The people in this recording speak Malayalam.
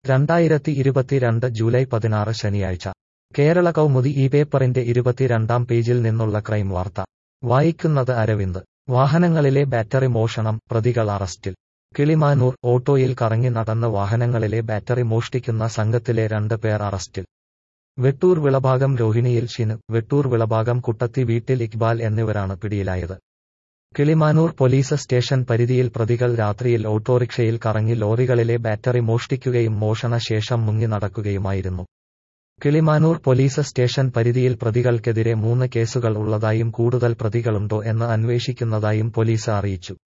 2022 ജൂലൈ 16 ശനിയാഴ്ച കേരള കൗമുദി ഈ പേപ്പറിന്റെ 22-ാം പേജിൽ നിന്നുള്ള ക്രൈം വാർത്ത വായിക്കുന്നത് അരവിന്ദ്. വാഹനങ്ങളിലെ ബാറ്ററി മോഷണം, പ്രതികൾ അറസ്റ്റിൽ. കിളിമാനൂർ ഓട്ടോയിൽ കറങ്ങി നടന്ന് വാഹനങ്ങളിലെ ബാറ്ററി മോഷ്ടിക്കുന്ന സംഘത്തിലെ 2 പേർ അറസ്റ്റിൽ. വെട്ടൂർ വിളഭാഗം രോഹിണിയിൽ ഷിനു, വെട്ടൂർ വിളഭാഗം കുട്ടത്തി വീട്ടിൽ ഇക്ബാൽ എന്നിവരാണ് പിടിയിലായത്. കിളിമാനൂർ പോലീസ് സ്റ്റേഷൻ പരിധിയിൽ പ്രതികൾ രാത്രിയിൽ ഓട്ടോറിക്ഷയിൽ കറങ്ങി ലോറികളിലെ ബാറ്ററി മോഷ്ടിക്കുകയും മോഷണ ശേഷം മുങ്ങി നടക്കുകയുമായിരുന്നു. കിളിമാനൂർ പോലീസ് സ്റ്റേഷൻ പരിധിയിൽ പ്രതികൾക്കെതിരെ 3 കേസുകൾ ഉള്ളതായും കൂടുതൽ പ്രതികളുണ്ടോ എന്ന് അന്വേഷിക്കുന്നതായും പോലീസ് അറിയിച്ചു.